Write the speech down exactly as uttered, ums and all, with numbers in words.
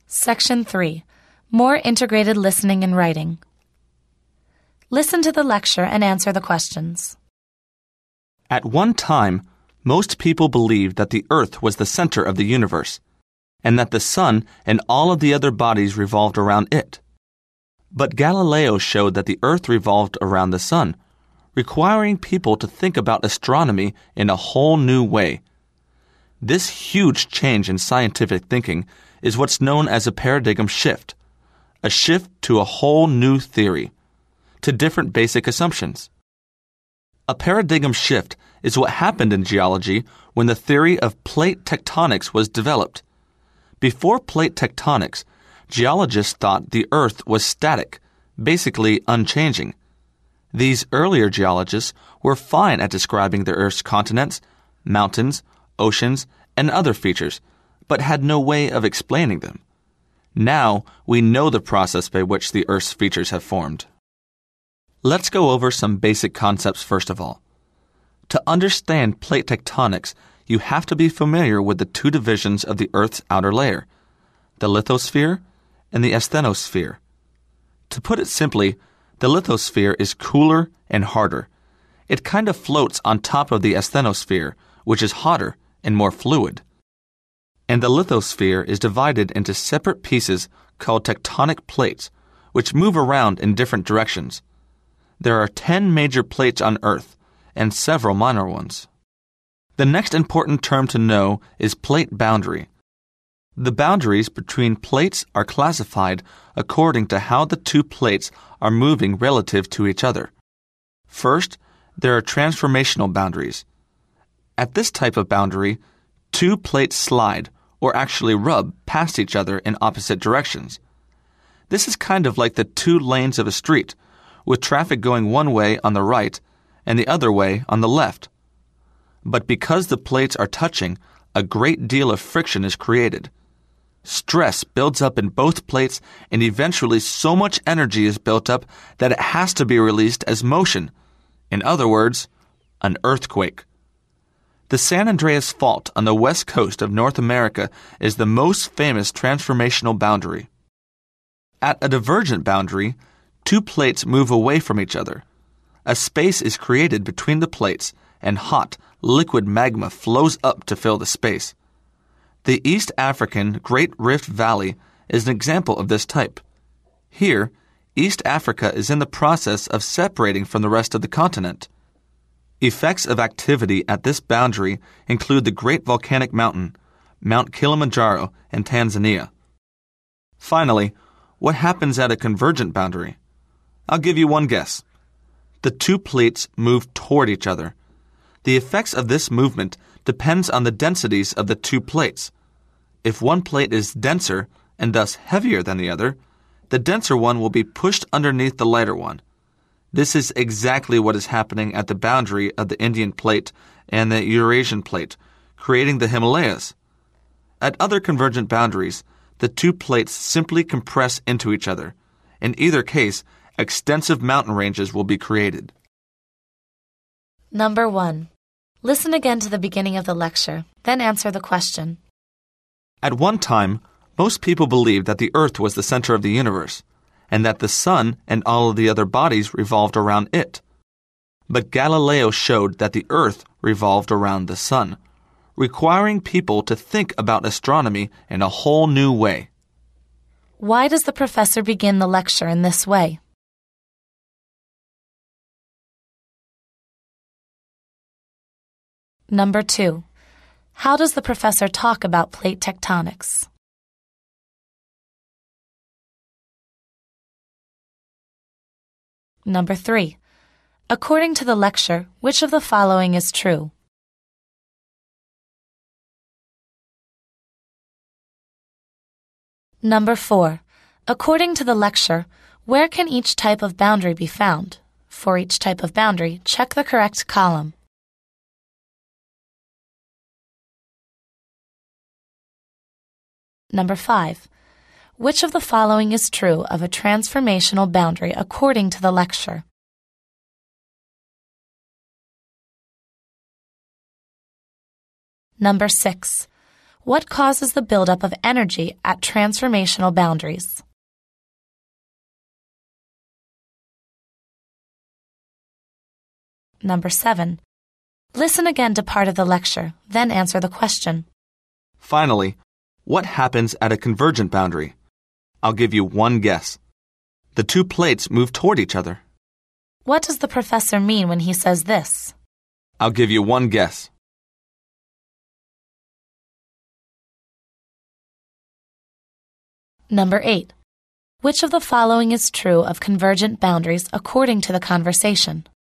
Section three. More integrated listening and writing. Listen to the lecture and answer the questions. At one time, most people believed that the Earth was the center of the universe, and that the Sun and all of the other bodies revolved around it. But Galileo showed that the Earth revolved around the Sun, requiring people to think about astronomy in a whole new way. This huge change in scientific thinking is what's known as a paradigm shift, a shift to a whole new theory, to different basic assumptions. A paradigm shift is what happened in geology when the theory of plate tectonics was developed. Before plate tectonics, geologists thought the Earth was static, basically unchanging. These earlier geologists were fine at describing the Earth's continents, mountains, oceans, and other features, but had no way of explaining them. Now, we know the process by which the Earth's features have formed. Let's go over some basic concepts first of all. To understand plate tectonics, you have to be familiar with the two divisions of the Earth's outer layer, the lithosphere and the asthenosphere. To put it simply, the lithosphere is cooler and harder. It kind of floats on top of the asthenosphere, which is hotter and more fluid. And the lithosphere is divided into separate pieces called tectonic plates, which move around in different directions. There are ten major plates on Earth and several minor ones. The next important term to know is plate boundary. The boundaries between plates are classified according to how the two plates are moving relative to each other. First, there are transformational boundaries. At this type of boundary, two plates slide, or actually rub, past each other in opposite directions. This is kind of like the two lanes of a street, with traffic going one way on the right and the other way on the left. But because the plates are touching, a great deal of friction is created. Stress builds up in both plates, and eventually so much energy is built up that it has to be released as motion. In other words, an earthquake. The San Andreas Fault on the west coast of North America is the most famous transformational boundary. At a divergent boundary, two plates move away from each other. A space is created between the plates, and hot, liquid magma flows up to fill the space. The East African Great Rift Valley is an example of this type. Here, East Africa is in the process of separating from the rest of the continent. Effects of activity at this boundary include the Great Volcanic Mountain, Mount Kilimanjaro, in Tanzania. Finally, what happens at a convergent boundary? I'll give you one guess. The two plates move toward each other. The effects of this movement depends on the densities of the two plates. If one plate is denser and thus heavier than the other, the denser one will be pushed underneath the lighter one. This is exactly what is happening at the boundary of the Indian Plate and the Eurasian Plate, creating the Himalayas. At other convergent boundaries, the two plates simply compress into each other. In either case, extensive mountain ranges will be created. Number one. Listen again to the beginning of the lecture, then answer the question. At one time, most people believed that the Earth was the center of the universe, and that the Sun and all of the other bodies revolved around it. But Galileo showed that the Earth revolved around the Sun, requiring people to think about astronomy in a whole new way. Why does the professor begin the lecture in this way? Number two. How does the professor talk about plate tectonics? Number three. According to the lecture, which of the following is true? Number four. According to the lecture, where can each type of boundary be found? For each type of boundary, check the correct column. Number five. Which of the following is true of a transformational boundary according to the lecture? Number six. What causes the buildup of energy at transformational boundaries? Number seven. Listen again to part of the lecture, then answer the question. Finally, what happens at a convergent boundary? I'll give you one guess. The two plates move toward each other. What does the professor mean when he says this? I'll give you one guess. Number eight. Which of the following is true of convergent boundaries according to the conversation?